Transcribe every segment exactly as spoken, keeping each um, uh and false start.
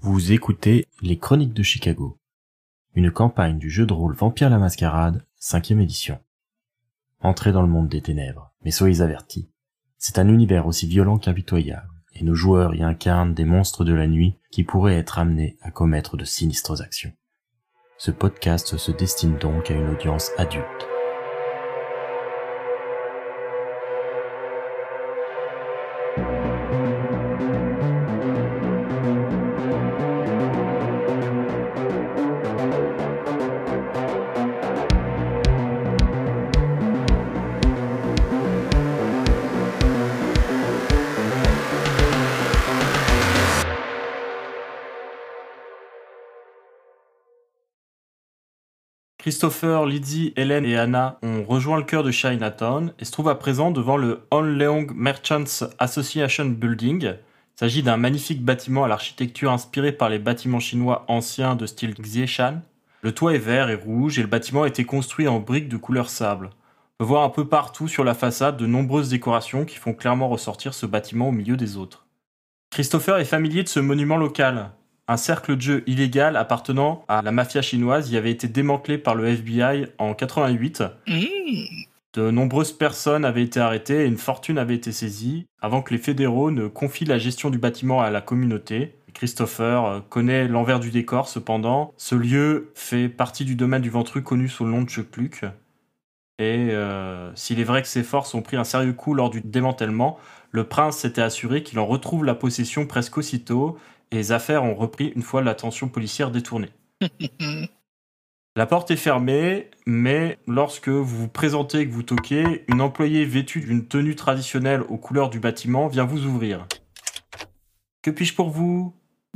Vous écoutez Les Chroniques de Chicago, une campagne du jeu de rôle Vampire la Mascarade, cinquième édition. Entrez dans le monde des ténèbres, mais soyez avertis. C'est un univers aussi violent qu'impitoyable, et nos joueurs y incarnent des monstres de la nuit qui pourraient être amenés à commettre de sinistres actions. Ce podcast se destine donc à une audience adulte. Christopher, Lydie, Hélène et Anna ont rejoint le cœur de Chinatown et se trouvent à présent devant le Onleong Merchants Association Building. Il s'agit d'un magnifique bâtiment à l'architecture inspirée par les bâtiments chinois anciens de style Xieshan. Le toit est vert et rouge et le bâtiment a été construit en briques de couleur sable. On peut voir un peu partout sur la façade de nombreuses décorations qui font clairement ressortir ce bâtiment au milieu des autres. Christopher est familier de ce monument local. Un cercle de jeu illégal appartenant à la mafia chinoise y avait été démantelé par le F B I en quatre-vingt-huit. Mmh. De nombreuses personnes avaient été arrêtées et une fortune avait été saisie avant que les fédéraux ne confient la gestion du bâtiment à la communauté. Christopher connaît l'envers du décor cependant. Ce lieu fait partie du domaine du Ventru connu sous le nom de Chekluc. Et euh, s'il est vrai que ses forces ont pris un sérieux coup lors du démantèlement, le prince s'était assuré qu'il en retrouve la possession presque aussitôt et les affaires ont repris une fois l'attention policière détournée. La porte est fermée, mais lorsque vous vous présentez et que vous toquez, une employée vêtue d'une tenue traditionnelle aux couleurs du bâtiment vient vous ouvrir. Que puis-je pour vous ?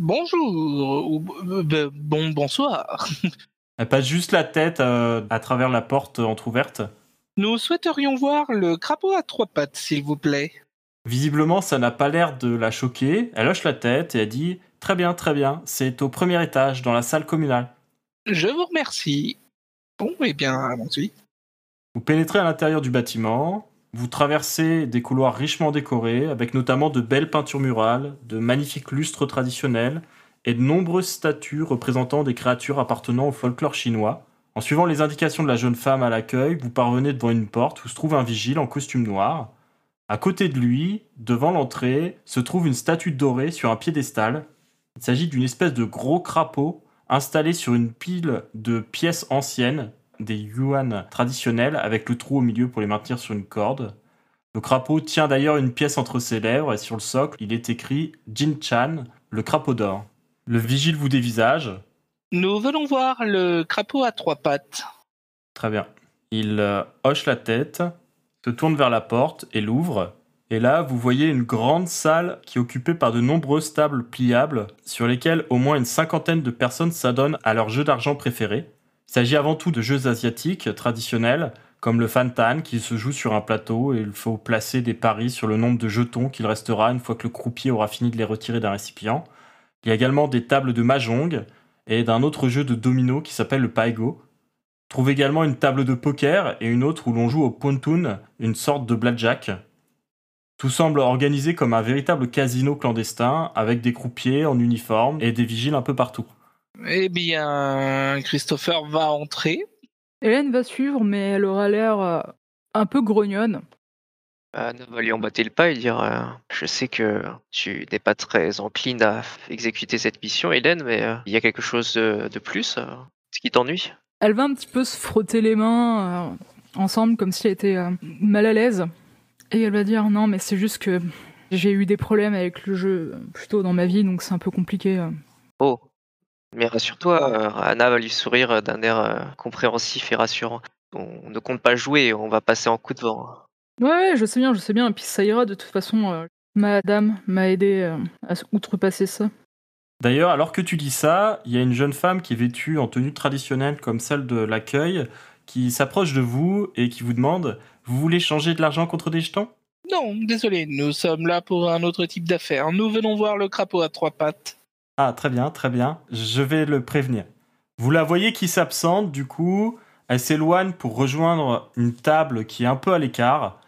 Bonjour, ou euh, bon bonsoir. Elle passe juste la tête euh, à travers la porte entrouverte. Nous souhaiterions voir le crapaud à trois pattes, s'il vous plaît. Visiblement, ça n'a pas l'air de la choquer. Elle hoche la tête et elle dit « Très bien, très bien, c'est au premier étage, dans la salle communale. » Je vous remercie. Bon, eh bien, allons-y. Vous pénétrez à l'intérieur du bâtiment. Vous traversez des couloirs richement décorés, avec notamment de belles peintures murales, de magnifiques lustres traditionnels et de nombreuses statues représentant des créatures appartenant au folklore chinois. En suivant les indications de la jeune femme à l'accueil, vous parvenez devant une porte où se trouve un vigile en costume noir. À côté de lui, devant l'entrée, se trouve une statue dorée sur un piédestal. Il s'agit d'une espèce de gros crapaud installé sur une pile de pièces anciennes, des yuan traditionnels, avec le trou au milieu pour les maintenir sur une corde. Le crapaud tient d'ailleurs une pièce entre ses lèvres et sur le socle, il est écrit « Jin Chan, le crapaud d'or ». Le vigile vous dévisage. Nous venons voir le crapaud à trois pattes. Très bien. Il euh, hoche la tête, se tourne vers la porte et l'ouvre. Et là, vous voyez une grande salle qui est occupée par de nombreuses tables pliables sur lesquelles au moins une cinquantaine de personnes s'adonnent à leur jeu d'argent préféré. Il s'agit avant tout de jeux asiatiques traditionnels, comme le Fantan qui se joue sur un plateau et il faut placer des paris sur le nombre de jetons qu'il restera une fois que le croupier aura fini de les retirer d'un récipient. Il y a également des tables de mahjong et d'un autre jeu de domino qui s'appelle le Paigo. On trouve également une table de poker et une autre où l'on joue au Pontun, une sorte de blackjack. Tout semble organisé comme un véritable casino clandestin, avec des croupiers en uniforme et des vigiles un peu partout. Eh bien, Christopher va entrer. Hélène va suivre, mais elle aura l'air euh, un peu grognonne. Bah, nous va lui emboîter le pas et dire euh, je sais que tu n'es pas très encline à exécuter cette mission, Hélène, mais euh, il y a quelque chose de, de plus euh, ce qui t'ennuie. Elle va un petit peu se frotter les mains euh, ensemble, comme si elle était euh, mal à l'aise. Et elle va dire non, mais c'est juste que j'ai eu des problèmes avec le jeu plus tôt dans ma vie, donc c'est un peu compliqué. euh. Oh, mais rassure-toi, euh, Anna va lui sourire d'un air euh, compréhensif et rassurant. On ne compte pas jouer, on va passer en coup de vent. Ouais, ouais, je sais bien, je sais bien, et puis ça ira de toute façon. euh, Madame m'a aidé euh, à outrepasser ça. D'ailleurs, alors que tu dis ça, il y a une jeune femme qui est vêtue en tenue traditionnelle comme celle de l'accueil, qui s'approche de vous et qui vous demande « Vous voulez changer de l'argent contre des jetons ?» Non, désolé, nous sommes là pour un autre type d'affaires. Nous venons voir le crapaud à trois pattes. Ah, très bien, très bien. Je vais le prévenir. Vous la voyez qui s'absente, du coup, elle s'éloigne pour rejoindre une table qui est un peu à l'écart.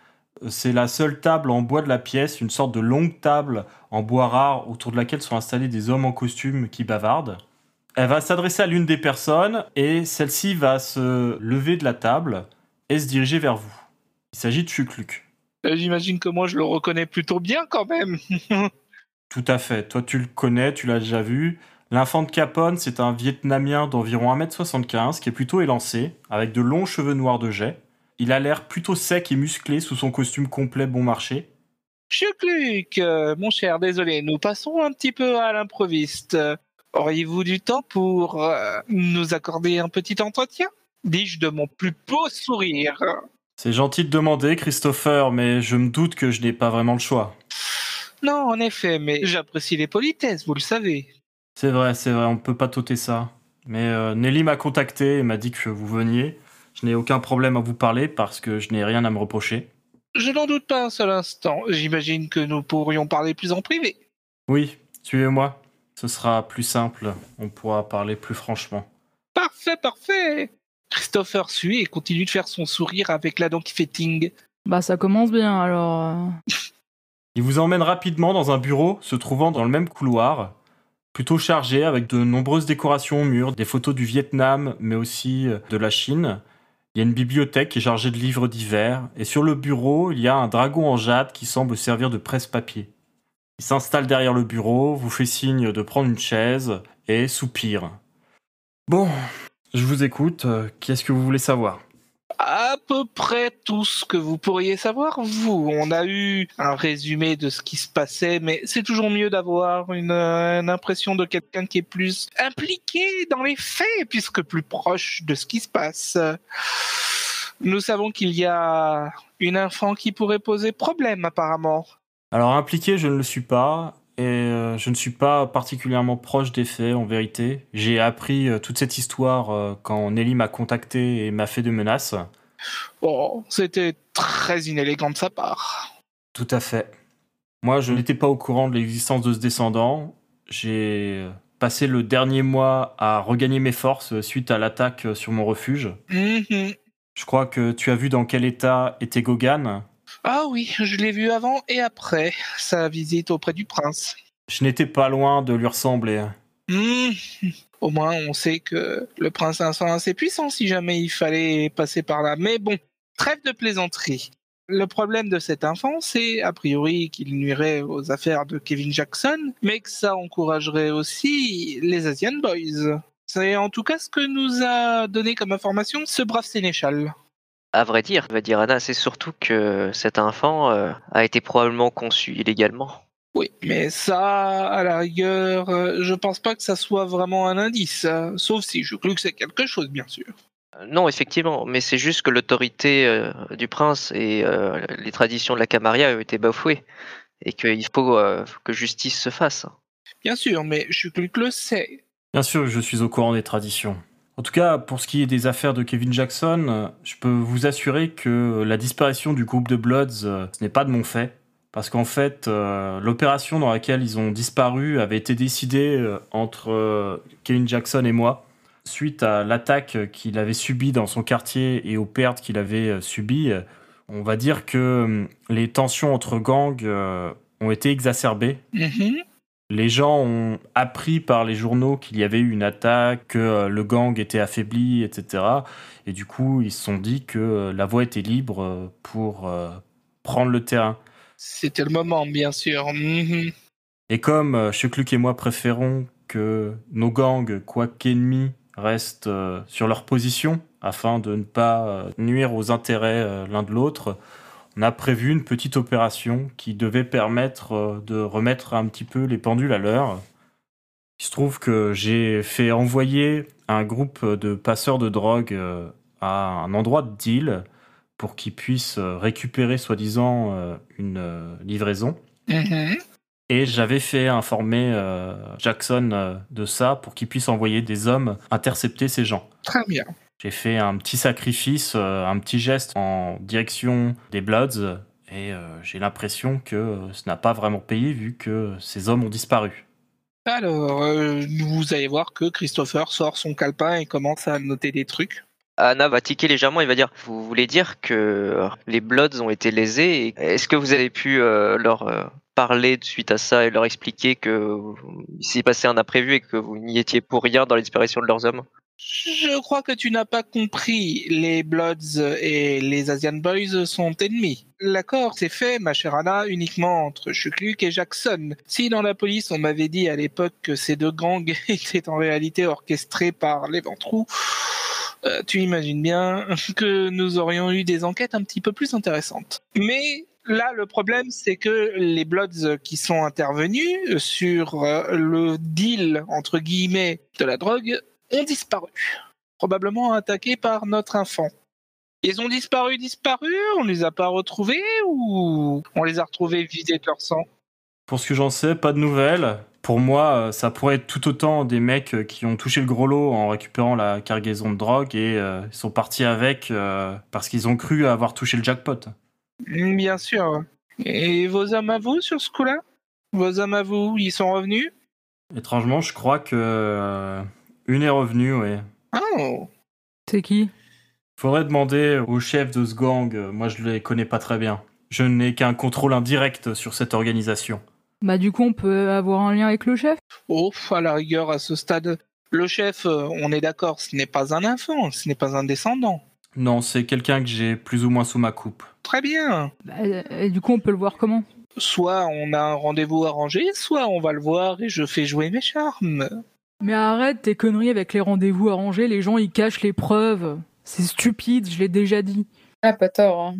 C'est la seule table en bois de la pièce, une sorte de longue table en bois rare autour de laquelle sont installés des hommes en costume qui bavardent. Elle va s'adresser à l'une des personnes et celle-ci va se lever de la table et se diriger vers vous. Il s'agit de Chukluk. Euh, J'imagine que moi je le reconnais plutôt bien quand même. Tout à fait. Toi, tu le connais, tu l'as déjà vu. L'infant de Capone, c'est un Vietnamien d'environ un mètre soixante-quinze qui est plutôt élancé, avec de longs cheveux noirs de jet. Il a l'air plutôt sec et musclé sous son costume complet bon marché. Chukluk, euh, mon cher, désolé, nous passons un petit peu à l'improviste. Euh, Auriez-vous du temps pour euh, nous accorder un petit entretien? Dis-je de mon plus beau sourire. C'est gentil de demander, Christopher, mais je me doute que je n'ai pas vraiment le choix. Non, en effet, mais j'apprécie les politesses, vous le savez. C'est vrai, c'est vrai, on ne peut pas t'ôter ça. Mais euh, Nelly m'a contacté et m'a dit que vous veniez. Je n'ai aucun problème à vous parler parce que je n'ai rien à me reprocher. Je n'en doute pas un seul instant. J'imagine que nous pourrions parler plus en privé. Oui, suivez-moi. Ce sera plus simple, on pourra parler plus franchement. Parfait, parfait. Christopher suit et continue de faire son sourire avec la dent qui fait ting. Bah ça commence bien alors. euh. Il vous emmène rapidement dans un bureau se trouvant dans le même couloir, plutôt chargé avec de nombreuses décorations au mur, des photos du Vietnam mais aussi de la Chine. Il y a une bibliothèque qui est chargée de livres divers et sur le bureau, il y a un dragon en jade qui semble servir de presse-papier. Il s'installe derrière le bureau, vous fait signe de prendre une chaise et soupire. Bon, je vous écoute. Qu'est-ce que vous voulez savoir ? À peu près tout ce que vous pourriez savoir, vous. On a eu un résumé de ce qui se passait, mais c'est toujours mieux d'avoir une, euh, une impression de quelqu'un qui est plus impliqué dans les faits, puisque plus proche de ce qui se passe. Nous savons qu'il y a une infant qui pourrait poser problème, apparemment. Alors impliqué, je ne le suis pas, et euh, je ne suis pas particulièrement proche des faits, en vérité. J'ai appris euh, toute cette histoire euh, quand Nelly m'a contacté et m'a fait des menaces. Oh, c'était très inélégant de sa part. Tout à fait. Moi, je n'étais pas au courant de l'existence de ce descendant. J'ai passé le dernier mois à regagner mes forces suite à l'attaque sur mon refuge. Mm-hmm. Je crois que tu as vu dans quel état était Gogan. Ah oui, je l'ai vu avant et après sa visite auprès du prince. Je n'étais pas loin de lui ressembler. Mmh. Au moins, on sait que le prince a un sang assez puissant si jamais il fallait passer par là. Mais bon, trêve de plaisanterie. Le problème de cet enfant, c'est a priori qu'il nuirait aux affaires de Kevin Jackson, mais que ça encouragerait aussi les Asian Boys. C'est en tout cas ce que nous a donné comme information ce brave sénéchal. À vrai dire, va dire Anna, c'est surtout que cet enfant euh, a été probablement conçu illégalement. Oui, mais ça, à la rigueur, euh, je pense pas que ça soit vraiment un indice, hein, sauf si je crois que c'est quelque chose, bien sûr. Euh, Non, effectivement, mais c'est juste que l'autorité euh, du prince et euh, les traditions de la Camarilla ont été bafouées, et qu'il faut euh, que justice se fasse. Bien sûr, mais je crois que le sait. Bien sûr, je suis au courant des traditions. En tout cas, pour ce qui est des affaires de Kevin Jackson, je peux vous assurer que la disparition du groupe de Bloods, euh, ce n'est pas de mon fait. Parce qu'en fait, euh, l'opération dans laquelle ils ont disparu avait été décidée euh, entre euh, Kevin Jackson et moi, suite à l'attaque qu'il avait subie dans son quartier et aux pertes qu'il avait euh, subies. On va dire que euh, les tensions entre gangs euh, ont été exacerbées. Mm-hmm. Les gens ont appris par les journaux qu'il y avait eu une attaque, que euh, le gang était affaibli, et cetera. Et du coup, ils se sont dit que euh, la voie était libre euh, pour euh, prendre le terrain. C'était le moment, bien sûr. Mm-hmm. Et comme euh, Chukluk et moi préférons que nos gangs, quoiqu'ennemis, restent euh, sur leur position, afin de ne pas euh, nuire aux intérêts euh, l'un de l'autre, on a prévu une petite opération qui devait permettre euh, de remettre un petit peu les pendules à l'heure. Il se trouve que j'ai fait envoyer un groupe de passeurs de drogue euh, à un endroit de deal pour qu'ils puissent récupérer soi-disant euh, une euh, livraison. Mm-hmm. Et j'avais fait informer euh, Jackson euh, de ça pour qu'il puisse envoyer des hommes intercepter ces gens. Très bien. J'ai fait un petit sacrifice, euh, un petit geste en direction des Bloods et euh, j'ai l'impression que euh, ce n'a pas vraiment payé vu que ces hommes ont disparu. Alors, euh, vous allez voir que Christopher sort son calepin et commence à noter des trucs. Anna va tiquer légèrement, il va dire « Vous voulez dire que les Bloods ont été lésés et Est-ce que vous avez pu euh, leur euh, parler suite à ça et leur expliquer que il s'est passé un imprévu et que vous n'y étiez pour rien dans la disparition de leurs hommes ?» Je crois que tu n'as pas compris. Les Bloods et les Asian Boys sont ennemis. L'accord s'est fait, ma chère Anna, uniquement entre Chukluk et Jackson. Si dans la police on m'avait dit à l'époque que ces deux gangs étaient en réalité orchestrés par les Ventrous, euh, tu imagines bien que nous aurions eu des enquêtes un petit peu plus intéressantes. Mais là, le problème, c'est que les Bloods qui sont intervenus sur le deal, entre guillemets, de la drogue, ont disparu, probablement attaqués par notre enfant. Ils ont disparu, disparu, on les a pas retrouvés ou on les a retrouvés vidés de leur sang? Pour ce que j'en sais, pas de nouvelles. Pour moi, ça pourrait être tout autant des mecs qui ont touché le gros lot en récupérant la cargaison de drogue et euh, ils sont partis avec euh, parce qu'ils ont cru avoir touché le jackpot. Bien sûr. Et vos hommes à vous sur ce coup-là? Vos hommes à vous, ils sont revenus? Étrangement, je crois que euh, une est revenue, ouais. Oh. C'est qui? Faudrait demander au chef de ce gang. Moi, je les connais pas très bien. Je n'ai qu'un contrôle indirect sur cette organisation. Bah du coup, on peut avoir un lien avec le chef? Oh, à la rigueur, à ce stade, le chef, on est d'accord, ce n'est pas un enfant, ce n'est pas un descendant. Non, c'est quelqu'un que j'ai plus ou moins sous ma coupe. Très bien. Bah, et du coup, on peut le voir comment? Soit on a un rendez-vous arrangé, soit on va le voir et je fais jouer mes charmes. Mais arrête tes conneries avec les rendez-vous arrangés, les gens ils cachent les preuves. C'est stupide, je l'ai déjà dit. Ah, pas tort. Hein.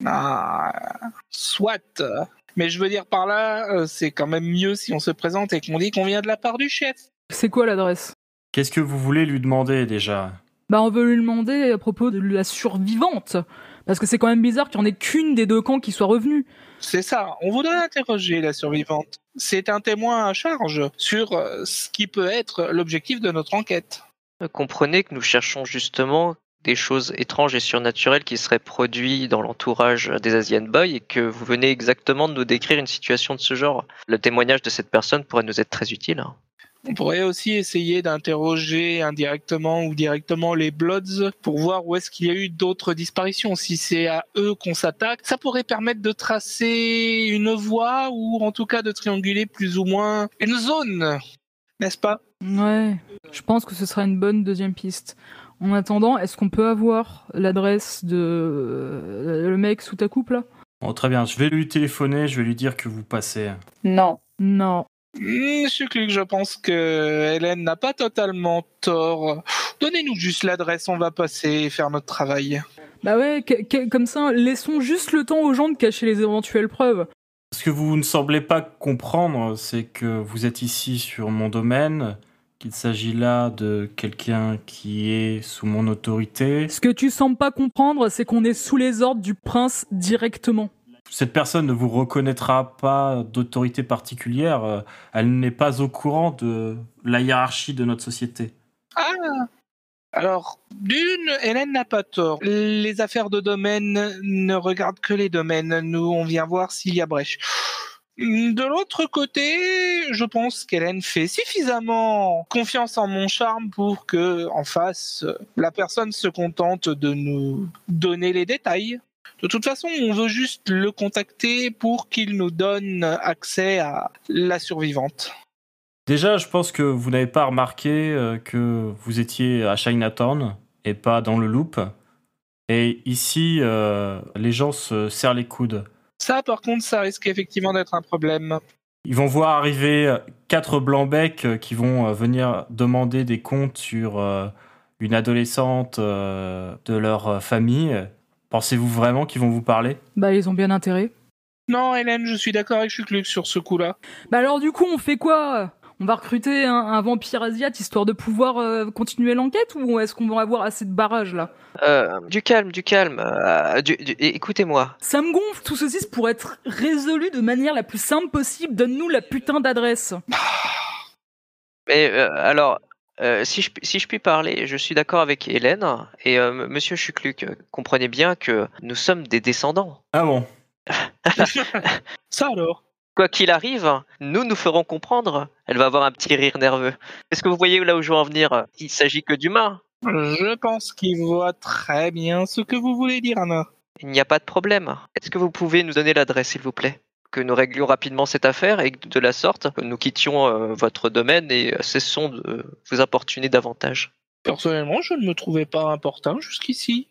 Ah, soit. Mais je veux dire par là, c'est quand même mieux si on se présente et qu'on dit qu'on vient de la part du chef. C'est quoi l'adresse? Qu'est-ce que vous voulez lui demander déjà? Bah on veut lui demander à propos de la survivante. Parce que c'est quand même bizarre qu'il n'y en ait qu'une des deux camps qui soit revenue. C'est ça, on voudrait interroger la survivante. C'est un témoin à charge sur ce qui peut être l'objectif de notre enquête. Comprenez que nous cherchons justement des choses étranges et surnaturelles qui seraient produites dans l'entourage des Asian Boys et que vous venez exactement de nous décrire une situation de ce genre. Le témoignage de cette personne pourrait nous être très utile. On pourrait aussi essayer d'interroger indirectement ou directement les Bloods pour voir où est-ce qu'il y a eu d'autres disparitions. Si c'est à eux qu'on s'attaque, ça pourrait permettre de tracer une voie ou en tout cas de trianguler plus ou moins une zone, n'est-ce pas? Ouais, je pense que ce sera une bonne deuxième piste. En attendant, est-ce qu'on peut avoir l'adresse de euh, le mec sous ta coupe là? Oh, très bien, je vais lui téléphoner, je vais lui dire que vous passez. Non. Non. Monsieur Cluck, je pense que Hélène n'a pas totalement tort. Donnez-nous juste l'adresse, on va passer et faire notre travail. Bah ouais, que- que- comme ça, laissons juste le temps aux gens de cacher les éventuelles preuves. Ce que vous ne semblez pas comprendre, c'est que vous êtes ici sur mon domaine, qu'il s'agit là de quelqu'un qui est sous mon autorité. Ce que tu sembles pas comprendre, c'est qu'on est sous les ordres du prince directement. Cette personne ne vous reconnaîtra pas d'autorité particulière. Elle n'est pas au courant de la hiérarchie de notre société. Ah! Alors, d'une, Hélène n'a pas tort. Les affaires de domaine ne regardent que les domaines. Nous, on vient voir s'il y a brèche. De l'autre côté, je pense qu'Hélène fait suffisamment confiance en mon charme pour que, en face, la personne se contente de nous donner les détails. De toute façon, on veut juste le contacter pour qu'il nous donne accès à la survivante. Déjà, je pense que vous n'avez pas remarqué euh, que vous étiez à Chinatown et pas dans le Loop. Et ici, euh, les gens se serrent les coudes. Ça, par contre, ça risque effectivement d'être un problème. Ils vont voir arriver quatre blancs-becs qui vont venir demander des comptes sur euh, une adolescente euh, de leur famille. Pensez-vous vraiment qu'ils vont vous parler? Bah ils ont bien intérêt. Non, Hélène, je suis d'accord avec Chukluk sur ce coup-là. Bah alors du coup, on fait quoi? On va recruter un, un vampire asiate histoire de pouvoir euh, continuer l'enquête ou est-ce qu'on va avoir assez de barrages là? Euh, du calme, du calme. Euh, du, du, écoutez-moi. Ça me gonfle, tout ceci pour être résolu de manière la plus simple possible. Donne-nous la putain d'adresse. Mais euh, alors, euh, si, je, si je puis parler, je suis d'accord avec Hélène et euh, Monsieur Chukluk, comprenez bien que nous sommes des descendants. Ah bon? Ça alors? Quoi qu'il arrive, nous nous ferons comprendre. Elle va avoir un petit rire nerveux. Est-ce que vous voyez là où je veux en venir? Il s'agit que d'humains. Je pense qu'il voit très bien ce que vous voulez dire, Anna. Il n'y a pas de problème. Est-ce que vous pouvez nous donner l'adresse, s'il vous plaît? Que nous réglions rapidement cette affaire et que de la sorte, nous quittions euh, votre domaine et euh, cessons de vous importuner davantage. Personnellement, je ne me trouvais pas important jusqu'ici.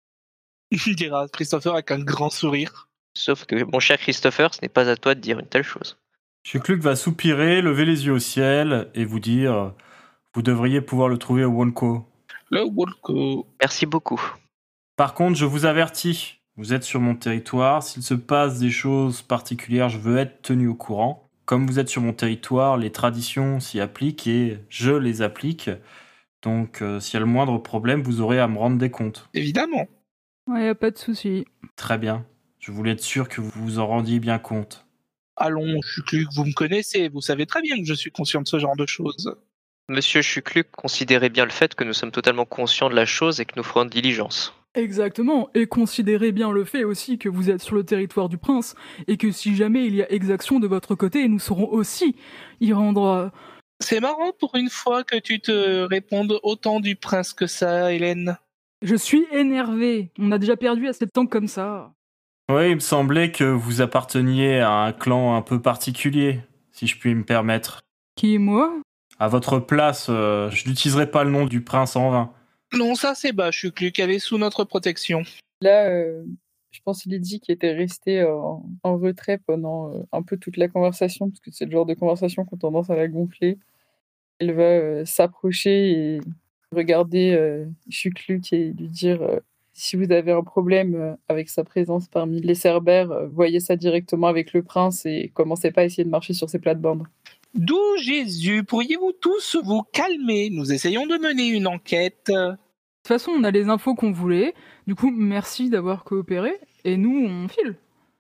Dira Christopher avec un grand sourire. Sauf que, mon cher Christopher, ce n'est pas à toi de dire une telle chose. Chukluk va soupirer, lever les yeux au ciel et vous dire « Vous devriez pouvoir le trouver au Wonko. Le Wolko. » Merci beaucoup. Par contre, je vous avertis, vous êtes sur mon territoire, s'il se passe des choses particulières, je veux être tenu au courant. Comme vous êtes sur mon territoire, les traditions s'y appliquent et je les applique. Donc, euh, s'il y a le moindre problème, vous aurez à me rendre des comptes. Évidemment. Ouais, y a pas de souci. Très bien. Je voulais être sûr que vous vous en rendiez bien compte. Allons, Chukluk, vous me connaissez, vous savez très bien que je suis conscient de ce genre de choses. Monsieur Chukluk, considérez bien le fait que nous sommes totalement conscients de la chose et que nous ferons diligence. Exactement, et considérez bien le fait aussi que vous êtes sur le territoire du prince, et que si jamais il y a exaction de votre côté, nous saurons aussi y rendre... euh, C'est marrant pour une fois que tu te répondes autant du prince que ça, Hélène. Je suis énervé, on a déjà perdu assez de temps comme ça. Oui, il me semblait que vous apparteniez à un clan un peu particulier, si je puis me permettre. Qui, moi? À votre place, euh, je n'utiliserai pas le nom du prince en vain. Non, ça c'est bas, Chukluk, elle est sous notre protection. Là, euh, je pense Lydie qui était restée euh, en, en retrait pendant euh, un peu toute la conversation, parce que c'est le genre de conversation qui a tendance à la gonfler. Elle va euh, s'approcher et regarder euh, Chukluk et lui dire euh, si vous avez un problème euh, avec sa présence parmi les Cerbères, euh, voyez ça directement avec le prince et commencez pas à essayer de marcher sur ses plates-bandes. D'où Jésus, pourriez-vous tous vous calmer? Nous essayons de mener une enquête. De toute façon, on a les infos qu'on voulait, du coup, merci d'avoir coopéré, et nous, on file.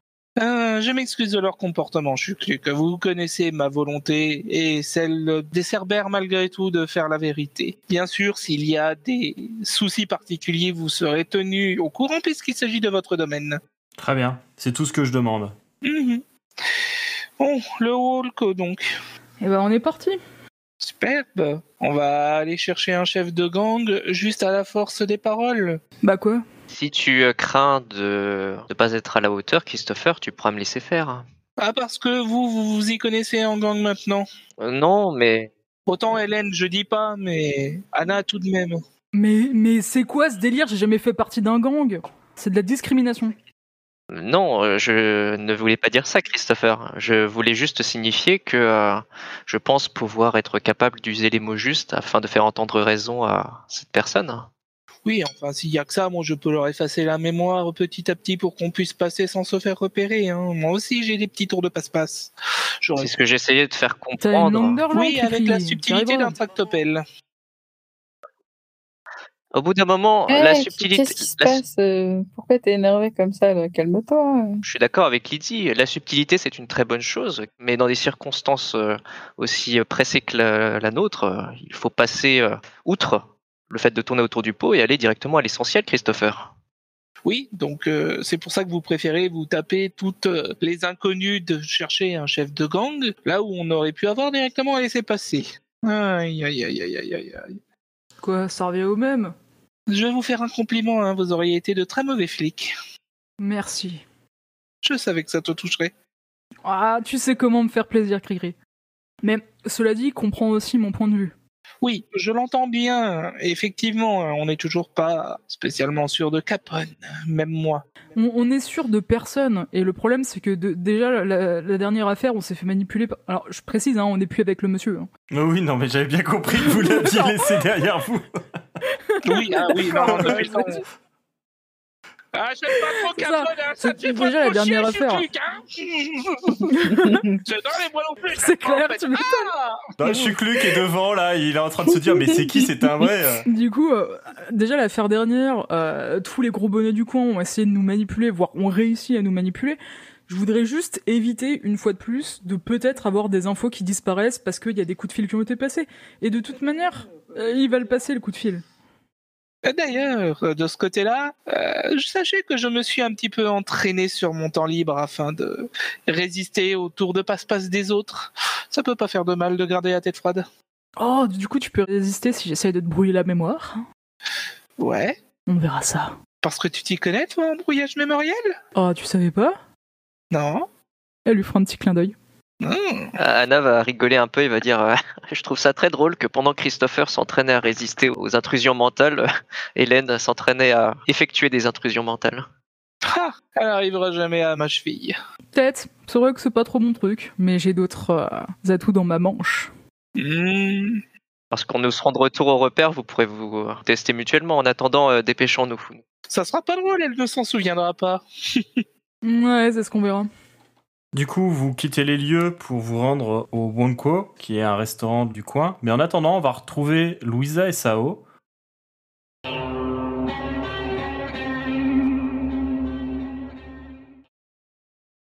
Euh, je m'excuse de leur comportement, Chukluk. Vous connaissez ma volonté et celle des Cerbères malgré tout de faire la vérité. Bien sûr, s'il y a des soucis particuliers, vous serez tenus au courant puisqu'il s'agit de votre domaine. Très bien, c'est tout ce que je demande. Mhm. Bon, le Wolko donc. Et ben, on est parti. Superbe. On va aller chercher un chef de gang juste à la force des paroles. Bah quoi? Si tu euh, crains de ne pas être à la hauteur, Christopher, tu pourras me laisser faire. Ah, parce que vous, vous vous y connaissez en gang maintenant. Euh, non, mais... Autant Hélène, je dis pas, mais Anna tout de même. Mais, mais c'est quoi ce délire? J'ai jamais fait partie d'un gang. C'est de la discrimination. Non, euh, je ne voulais pas dire ça, Christopher. Je voulais juste signifier que euh, je pense pouvoir être capable d'user les mots justes afin de faire entendre raison à cette personne. Oui, enfin, s'il y a que ça, moi je peux leur effacer la mémoire petit à petit pour qu'on puisse passer sans se faire repérer. Hein. Moi aussi, j'ai des petits tours de passe-passe. J'aurais- C'est ce que j'essayais de faire T'as une comprendre. langue d'Orlan, Oui, avec la Cricri. subtilité T'y arriveras. d'un tractopelle. Au bout d'un moment, Hey, la subtilité... Qu'est-ce qui se la- passe euh, Pourquoi t'es énervé comme ça là Calme-toi. Je suis d'accord avec Lydie, la subtilité c'est une très bonne chose, mais dans des circonstances euh, aussi euh, pressées que la, la nôtre, euh, il faut passer euh, outre le fait de tourner autour du pot et aller directement à l'essentiel, Christopher. Oui, donc euh, c'est pour ça que vous préférez vous taper toutes euh, les inconnues de chercher un chef de gang, là où on aurait pu avoir directement à laisser passer. Aïe, aïe, aïe, aïe, aïe, aïe, aïe. Quoi, ça revient au même? Je vais vous faire un compliment, hein, vous auriez été de très mauvais flics. Merci. Je savais que ça te toucherait. Ah, tu sais comment me faire plaisir, Cricri. Mais, cela dit, comprends aussi mon point de vue. Oui, je l'entends bien. Effectivement, on n'est toujours pas spécialement sûr de Capone, même moi. On, on est sûr de personne, et le problème c'est que de- déjà la, la dernière affaire on s'est fait manipuler par... Alors je précise, hein, on n'est plus avec le monsieur. Hein. Oh oui, non, mais j'avais bien compris que vous l'aviez laissé derrière vous. Oui, ah oui, non, non, depuis le temps. C'est Ah, j'aime pas trop C'est ça. Capone, hein, ça C'est te fait déjà pas la trop dernière chier, affaire. ce truc, hein. Je donne les moi non plus. c'est clair, en fait. tu m'étonnes. Ah Bah, Chukluk est devant, là, il est en train de se dire, mais c'est qui, c'est un vrai euh Du coup, euh, déjà l'affaire dernière, euh, tous les gros bonnets du coin ont essayé de nous manipuler, voire ont réussi à nous manipuler. Je voudrais juste éviter, une fois de plus, de peut-être avoir des infos qui disparaissent parce qu'il y a des coups de fil qui ont été passés. Et de toute manière, euh, il va le passer le coup de fil. D'ailleurs, de ce côté-là, euh, sachez que je me suis un petit peu entraîné sur mon temps libre afin de résister au tour de passe-passe des autres. Ça peut pas faire de mal de garder la tête froide. Oh, du coup tu peux résister si j'essaye de te brouiller la mémoire. Ouais. On verra ça. Parce que tu t'y connais, toi, en brouillage mémoriel? Oh, tu savais pas? Non. Elle lui fera un petit clin d'œil. Mmh. Anna va rigoler un peu et va dire euh, je trouve ça très drôle que pendant que Christopher s'entraînait à résister aux intrusions mentales, euh, Hélène s'entraînait à effectuer des intrusions mentales. Ah, elle arrivera jamais à ma cheville. Peut-être. C'est vrai que c'est pas trop mon truc, mais j'ai d'autres euh, atouts dans ma manche. Mmh. Lorsqu'on nous serons de retour au repère, vous pourrez vous euh, tester mutuellement. En attendant, euh, dépêchons-nous. Ça sera pas drôle, elle ne s'en souviendra pas. Ouais, c'est ce qu'on verra. Du coup, vous quittez les lieux pour vous rendre au Wonko, qui est un restaurant du coin. Mais en attendant, on va retrouver Louisa et Sao,